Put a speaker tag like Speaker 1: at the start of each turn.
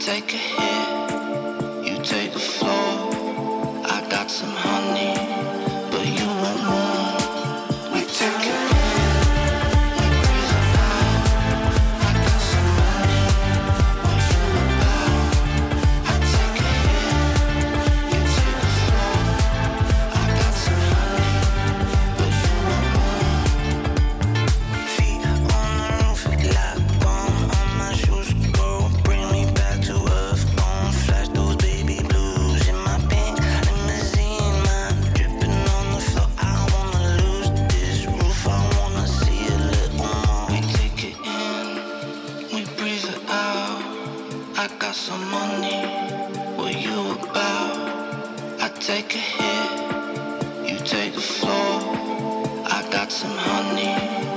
Speaker 1: take a hit, you take the floor. I got some honey, but you want more. We take it in, we breathe it out. I got some money, what you about? I take a hit, you take the floor. I got some honey, but you want more. Feet on the roof, like bomb on my shoes. Go bring me back to earth. On flash those baby blues in my pink limousine, man, dripping on the floor. I wanna lose this roof. I wanna see a little more. We take it in, we breathe it out. I got some money, what you about? I take a hit, you take the floor. I got some honey,